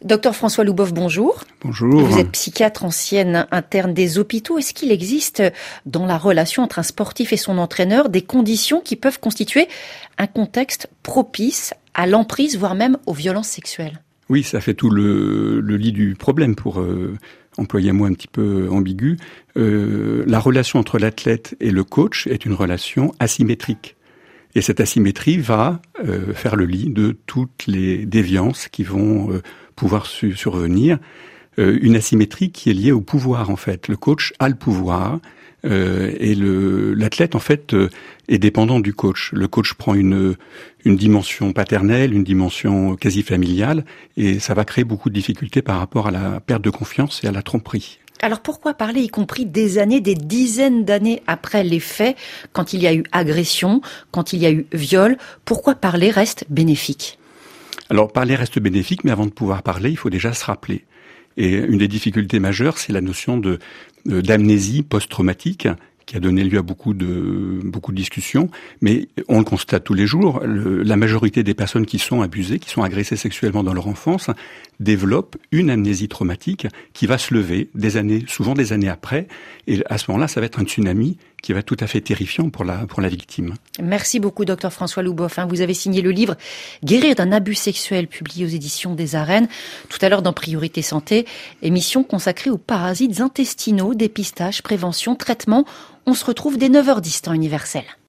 Docteur François Louboff, bonjour. Bonjour. Vous êtes psychiatre ancienne interne des hôpitaux. Est-ce qu'il existe dans la relation entre un sportif et son entraîneur des conditions qui peuvent constituer un contexte propice à l'emprise, voire même aux violences sexuelles ? Oui, ça fait tout le lit du problème pour employer un mot un petit peu ambigu. La relation entre l'athlète et le coach est une relation asymétrique. Et cette asymétrie va faire le lit de toutes les déviances qui vont pouvoir survenir. Une asymétrie qui est liée au pouvoir, en fait. Le coach a le pouvoir et l'athlète, en fait, est dépendant du coach. Le coach prend une dimension paternelle, une dimension quasi familiale, et ça va créer beaucoup de difficultés par rapport à la perte de confiance et à la tromperie. Alors pourquoi parler, y compris des dizaines d'années après les faits, quand il y a eu agression, quand il y a eu viol, pourquoi parler reste bénéfique ? Alors parler reste bénéfique, mais avant de pouvoir parler, il faut déjà se rappeler. Et une des difficultés majeures, c'est la notion d'amnésie post-traumatique, qui a donné lieu à beaucoup de discussions, mais on le constate tous les jours, la majorité des personnes qui sont abusées, qui sont agressées sexuellement dans leur enfance, développent une amnésie traumatique qui va se lever souvent des années après, et à ce moment-là, ça va être un tsunami qui va être tout à fait terrifiant pour la victime. Merci beaucoup, docteur François Louboff. Vous avez signé le livre « Guérir d'un abus sexuel » publié aux éditions des Arènes. Tout à l'heure dans Priorité Santé, émission consacrée aux parasites intestinaux, dépistage, prévention, traitement. On se retrouve dès 9h10 temps universel.